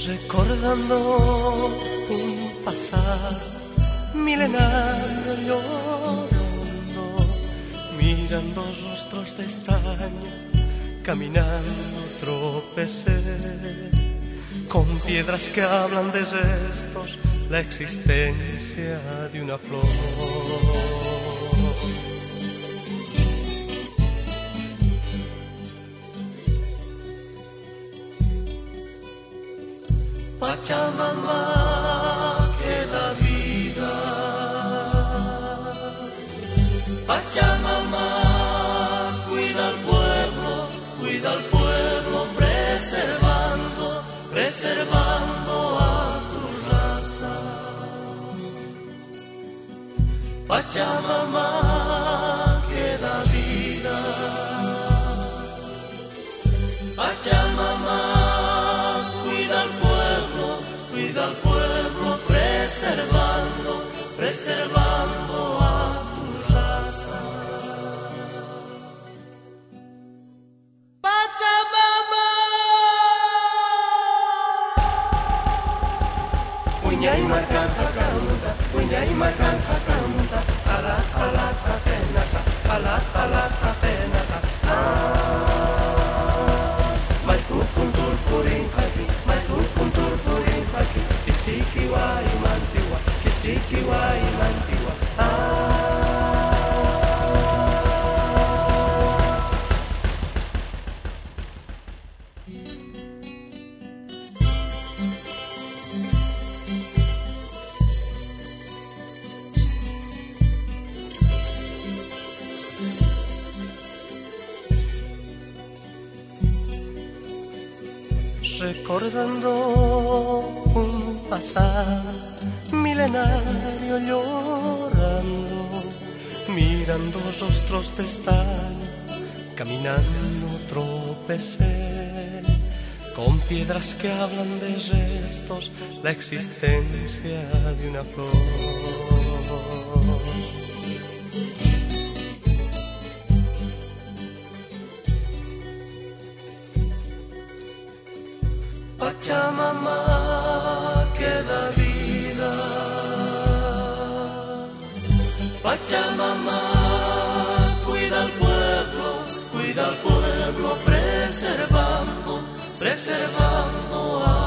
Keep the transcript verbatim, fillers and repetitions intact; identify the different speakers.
Speaker 1: Recordando un pasado milenario, llorando, mirando rostros de estaño, caminando tropecé con piedras que hablan de restos, la existencia de una flor. Pachamama, que da vida. Pachamama, cuida al pueblo, cuida al pueblo, preservando, preservando a tu raza. Pachamama, que da vida. Pachamama, cuida al pueblo, cuida al pueblo, preservando, preservando a tu raza. Pachamama. Uñay marcan jacarunda, uñay marcan jacarunda, ala ala jatenaka, ala ala jatenaka. Maiku kuntur purin haki, maiku kuntur purin haki, chichiki wa imantiwa, chichiki wa imantiwa. Recordando un pasado milenario, llorando, mirando rostros de estaño, caminando tropecé con piedras que hablan de restos, la existencia de una flor. Pachamama, que da vida. Pachamama, cuida al pueblo, cuida al pueblo, preservando, preservando a